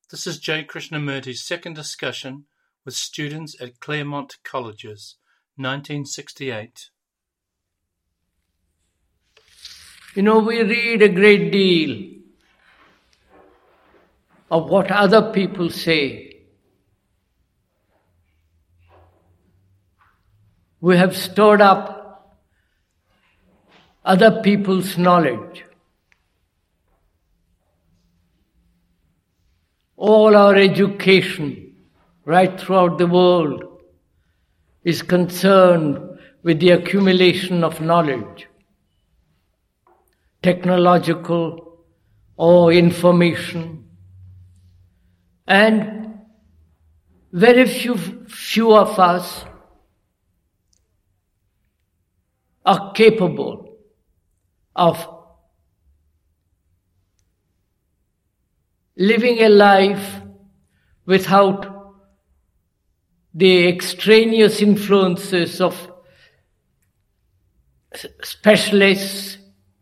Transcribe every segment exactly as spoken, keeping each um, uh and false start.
This is J. Krishnamurti's second discussion with students at Claremont Colleges, nineteen sixty-eight. You know, we read a great deal of what other people say. We have stored up other people's knowledge. All our education, right throughout the world, is concerned with the accumulation of knowledge, technological or information, and very few, few of us are capable of living a life without the extraneous influences of specialists,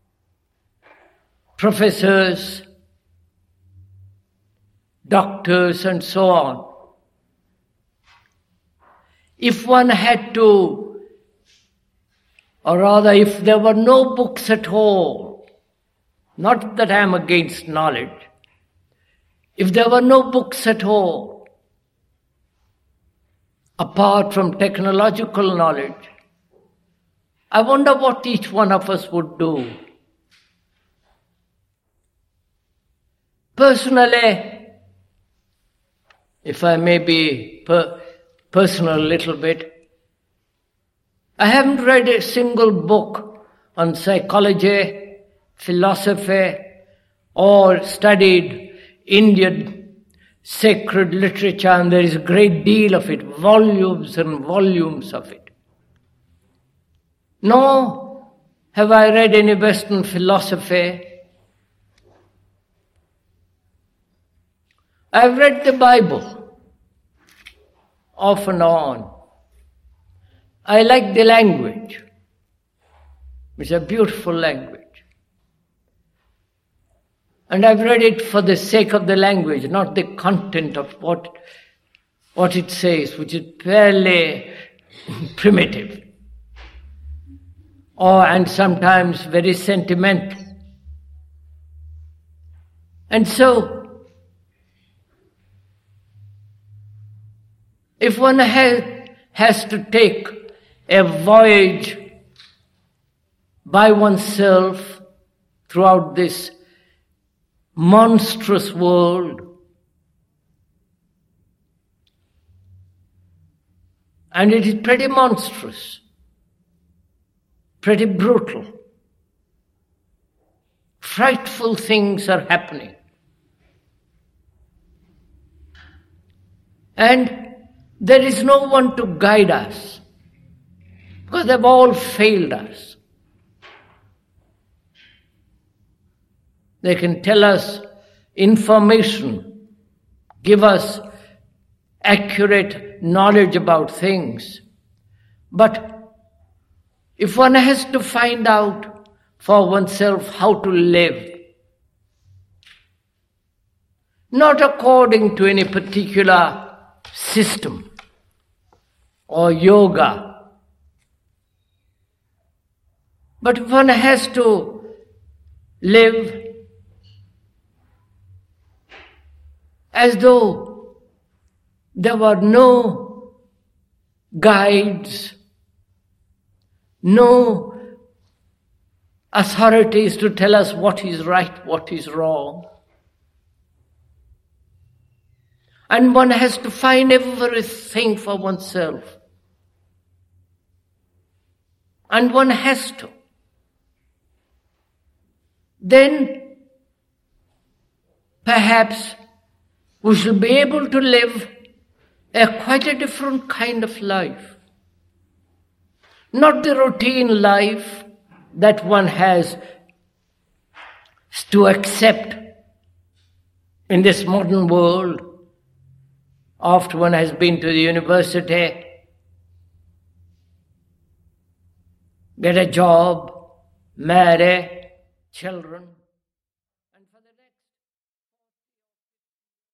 professors, doctors, and so on. If one had to, or rather if there were no books at all, not that I am against knowledge, if there were no books at all, apart from technological knowledge, I wonder what each one of us would do. Personally, if I may be per- personal a little bit, I haven't read a single book on psychology, philosophy, or studied Indian sacred literature, and there is a great deal of it, volumes and volumes of it. Nor have I read any Western philosophy. I've read the Bible off and on. I like the language. It's a beautiful language. And I've read it for the sake of the language, not the content of what, what it says, which is fairly primitive, or and sometimes very sentimental. And so, if one has, has to take a voyage by oneself throughout this monstrous world, and it is pretty monstrous, pretty brutal. Frightful things are happening. And there is no one to guide us, because they've all failed us. They can tell us information, give us accurate knowledge about things. But if one has to find out for oneself how to live, not according to any particular system or yoga, but if one has to live as though there were no guides, no authorities to tell us what is right, what is wrong. And one has to find everything for oneself. And one has to. Then perhaps we shall be able to live a quite a different kind of life. Not the routine life that one has to accept in this modern world after one has been to the university, get a job, marry, children.